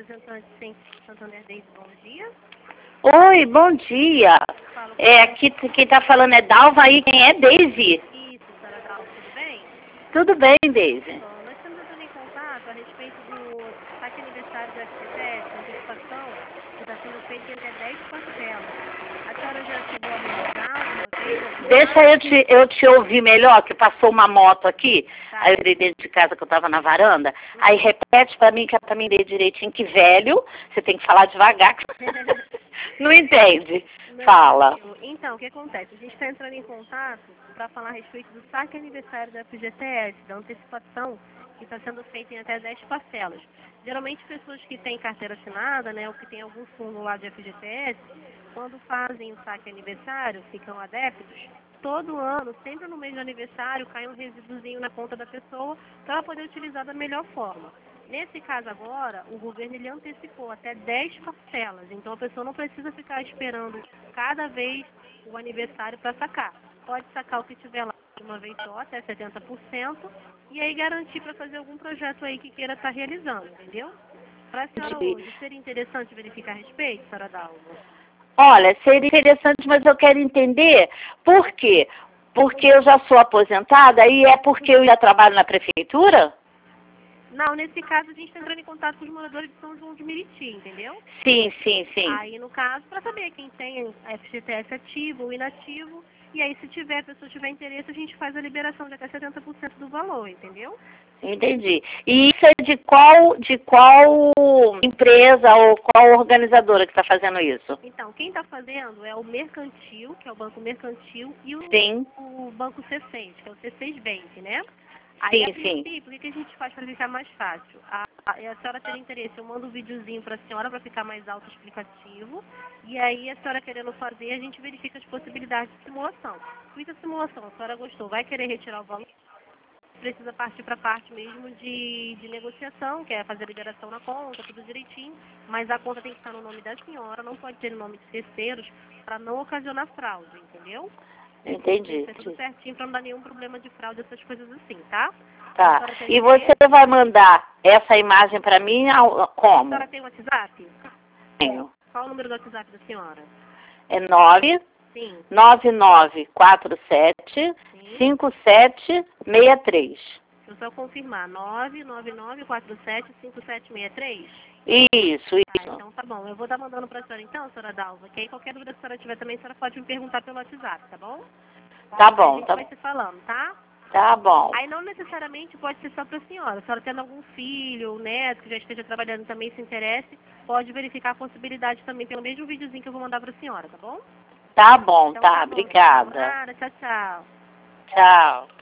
representante sem Santander Daisy, bom dia. Oi, bom dia. Aqui quem está falando é Dalva, aí quem é Daisy? Isso, senhora Dalva, tudo bem? Tudo bem, Daisy. Bom, nós estamos entrando em contato a respeito do saque aniversário do FGTS, da antecipação, que está sendo feita em até 10 parcelas. A senhora já chegou a realizar alguma vez? Deixa eu te ouvir melhor, que passou uma moto aqui. Tá. Aí eu entrei dentro de casa que eu estava na varanda. Aí repete para mim, que é para mim ler direitinho, que velho, você tem que falar devagar. Não entende? Não, Fala. então, o que acontece? A gente está entrando em contato para falar a respeito do saque aniversário da FGTS, da antecipação, que está sendo feita em até 10 parcelas. Geralmente, pessoas que têm carteira assinada, né, ou que têm algum fundo lá de FGTS, quando fazem o saque aniversário, ficam adeptos, todo ano, sempre no mês de aniversário, cai um resíduozinho na conta da pessoa para ela poder utilizar da melhor forma. Nesse caso agora, o governo ele antecipou até 10 parcelas, então a pessoa não precisa ficar esperando cada vez o aniversário para sacar. Pode sacar o que tiver lá de uma vez só, até 70%, e aí garantir para fazer algum projeto aí que queira estar realizando, entendeu? Para a senhora hoje, seria interessante verificar a respeito, senhora Dalva? Olha, seria interessante, mas eu quero entender por quê. Porque eu já sou aposentada e é porque eu já trabalho na prefeitura? Não, nesse caso a gente está entrando em contato com os moradores de São João de Meriti, entendeu? Sim, sim, sim. Aí, no caso, para saber quem tem FGTS ativo ou inativo, e aí se tiver, a pessoa tiver interesse, a gente faz a liberação de até 70% do valor, entendeu? Entendi. E isso é de qual empresa ou qual organizadora que está fazendo isso? Então, quem está fazendo é o Mercantil, que é o Banco Mercantil, e Sim. o Banco C6, que é o C6 Bank, né? Sim, Aí, a sim. princípio, o que a gente faz para ficar mais fácil? A senhora ter interesse, eu mando um videozinho para a senhora para ficar mais autoexplicativo. E aí, a senhora querendo fazer, a gente verifica as possibilidades de simulação. Fiz a simulação, a senhora gostou, vai querer retirar o valor? Precisa partir para a parte mesmo de negociação, que é fazer a liberação na conta, tudo direitinho. Mas a conta tem que estar no nome da senhora, não pode ter no nome de terceiros, para não ocasionar fraude, entendeu? Entendi. Tem que ser tudo certinho para não dar nenhum problema de fraude, essas coisas assim, tá? Tá. E você vai mandar essa imagem para mim como? A senhora tem um WhatsApp? Tenho. Qual o número do WhatsApp da senhora? É 9 Sim. 9947 Sim. 5763. Deixa eu só confirmar. 999475763? Isso. Então tá bom. Eu vou estar mandando para a senhora então, senhora Dalva, que aí qualquer dúvida que a senhora tiver também, a senhora pode me perguntar pelo WhatsApp, tá bom? Tá bom, A gente tá vai bom. se falando, tá? Tá bom. Aí não necessariamente pode ser só para a senhora. A senhora tendo algum filho ou neto que já esteja trabalhando também se interesse, pode verificar a possibilidade também pelo mesmo videozinho que eu vou mandar para a senhora, tá bom? Tá bom, Então, tá. bom. Obrigada. Tchau, tchau. Tchau.